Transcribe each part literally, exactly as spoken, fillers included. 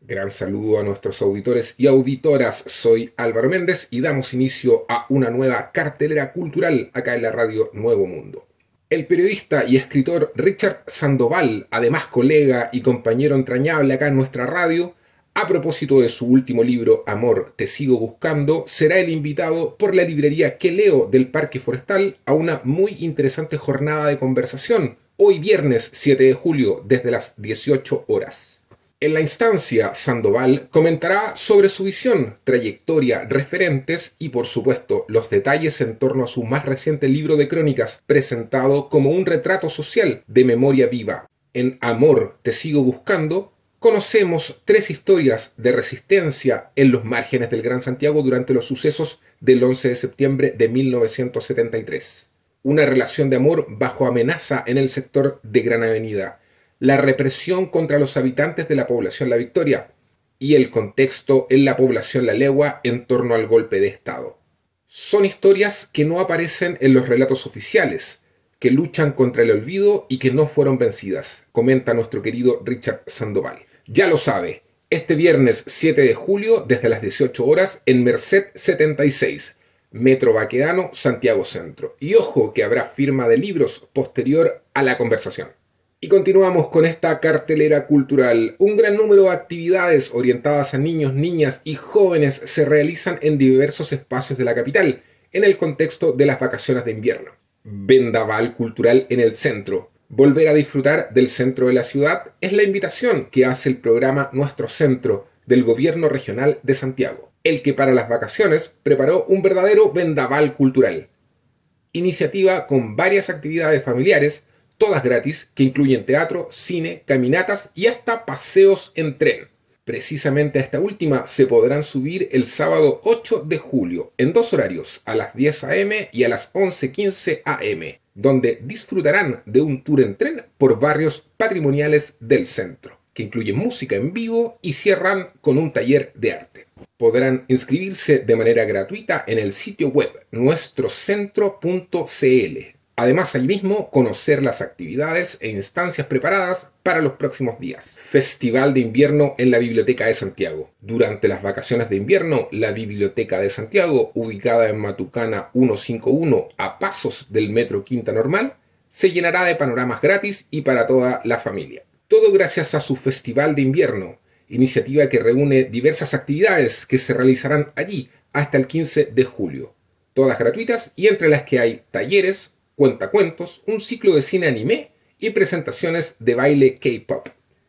Gran saludo a nuestros auditores y auditoras. Soy Álvaro Méndez y damos inicio a una nueva cartelera cultural acá en la radio Nuevo Mundo. El periodista y escritor Richard Sandoval, además colega y compañero entrañable acá en nuestra radio, a propósito de su último libro Amor, te sigo buscando, será el invitado por la librería Que Leo del Parque Forestal a una muy interesante jornada de conversación, hoy viernes siete de julio desde las dieciocho horas. En la instancia, Sandoval comentará sobre su visión, trayectoria, referentes y, por supuesto, los detalles en torno a su más reciente libro de crónicas, presentado como un retrato social de memoria viva. En Amor, te sigo buscando, conocemos tres historias de resistencia en los márgenes del Gran Santiago durante los sucesos del once de septiembre de mil novecientos setenta y tres. Una relación de amor bajo amenaza en el sector de Gran Avenida. La represión contra los habitantes de la población La Victoria y el contexto en la población La Legua en torno al golpe de Estado. Son historias que no aparecen en los relatos oficiales, que luchan contra el olvido y que no fueron vencidas, comenta nuestro querido Richard Sandoval. Ya lo sabe, este viernes siete de julio desde las dieciocho horas en Merced setenta y seis, Metro Baquedano, Santiago Centro. Y ojo que habrá firma de libros posterior a la conversación. Y continuamos con esta cartelera cultural. Un gran número de actividades orientadas a niños, niñas y jóvenes se realizan en diversos espacios de la capital, en el contexto de las vacaciones de invierno. Vendaval cultural en el centro. Volver a disfrutar del centro de la ciudad es la invitación que hace el programa Nuestro Centro del Gobierno Regional de Santiago, el que para las vacaciones preparó un verdadero vendaval cultural. Iniciativa con varias actividades familiares, todas gratis, que incluyen teatro, cine, caminatas y hasta paseos en tren. Precisamente a esta última se podrán subir el sábado ocho de julio, en dos horarios, a las diez a eme y a las once quince a eme, donde disfrutarán de un tour en tren por barrios patrimoniales del centro, que incluye música en vivo y cierran con un taller de arte. Podrán inscribirse de manera gratuita en el sitio web nuestro centro punto ce ele. Además, allí mismo conocer las actividades e instancias preparadas para los próximos días. Festival de invierno en la Biblioteca de Santiago. Durante las vacaciones de invierno, la Biblioteca de Santiago, ubicada en Matucana ciento cincuenta y uno a pasos del Metro Quinta Normal, se llenará de panoramas gratis y para toda la familia. Todo gracias a su Festival de invierno, iniciativa que reúne diversas actividades que se realizarán allí hasta el quince de julio. Todas gratuitas y entre las que hay talleres, cuentacuentos, un ciclo de cine anime y presentaciones de baile K-pop.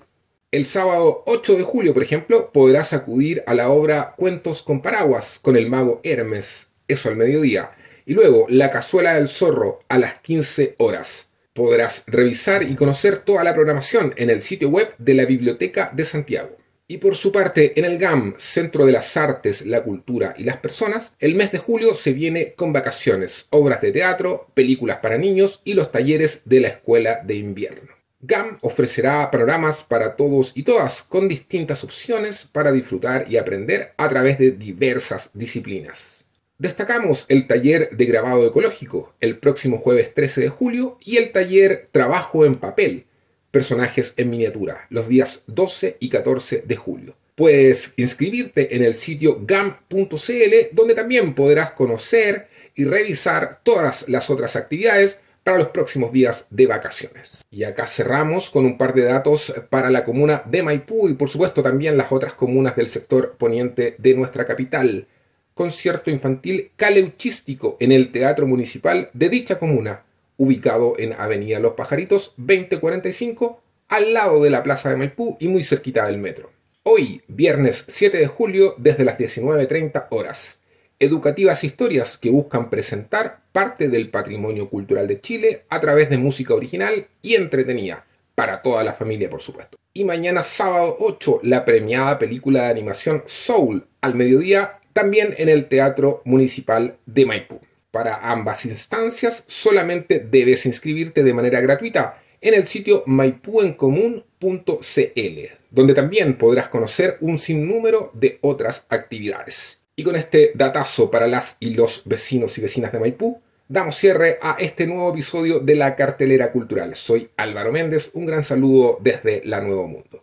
El sábado ocho de julio, por ejemplo, podrás acudir a la obra Cuentos con Paraguas con el mago Hermes, eso al mediodía, y luego La Cazuela del Zorro a las quince horas. Podrás revisar y conocer toda la programación en el sitio web de la Biblioteca de Santiago. Y por su parte, en el GAM, Centro de las Artes, la Cultura y las Personas, el mes de julio se viene con vacaciones, obras de teatro, películas para niños y los talleres de la Escuela de Invierno. GAM ofrecerá panoramas para todos y todas, con distintas opciones para disfrutar y aprender a través de diversas disciplinas. Destacamos el taller de grabado ecológico, el próximo jueves trece de julio, y el taller Trabajo en Papel, personajes en miniatura, los días doce y catorce de julio. Puedes inscribirte en el sitio gam punto ce ele, donde también podrás conocer y revisar todas las otras actividades para los próximos días de vacaciones. Y acá cerramos con un par de datos para la comuna de Maipú y por supuesto también las otras comunas del sector poniente de nuestra capital. Concierto infantil caleuchístico en el Teatro Municipal de dicha comuna, ubicado en Avenida Los Pajaritos veinte cuarenta y cinco, al lado de la Plaza de Maipú y muy cerquita del metro. Hoy, viernes siete de julio, desde las diecinueve treinta horas. Educativas historias que buscan presentar parte del patrimonio cultural de Chile a través de música original y entretenida, para toda la familia por supuesto. Y mañana sábado ocho, la premiada película de animación Soul, al mediodía, también en el Teatro Municipal de Maipú. Para ambas instancias solamente debes inscribirte de manera gratuita en el sitio maipuencomún punto ce ele, donde también podrás conocer un sinnúmero de otras actividades. Y con este datazo para las y los vecinos y vecinas de Maipú, damos cierre a este nuevo episodio de la Cartelera Cultural. Soy Álvaro Méndez, un gran saludo desde la Nuevo Mundo.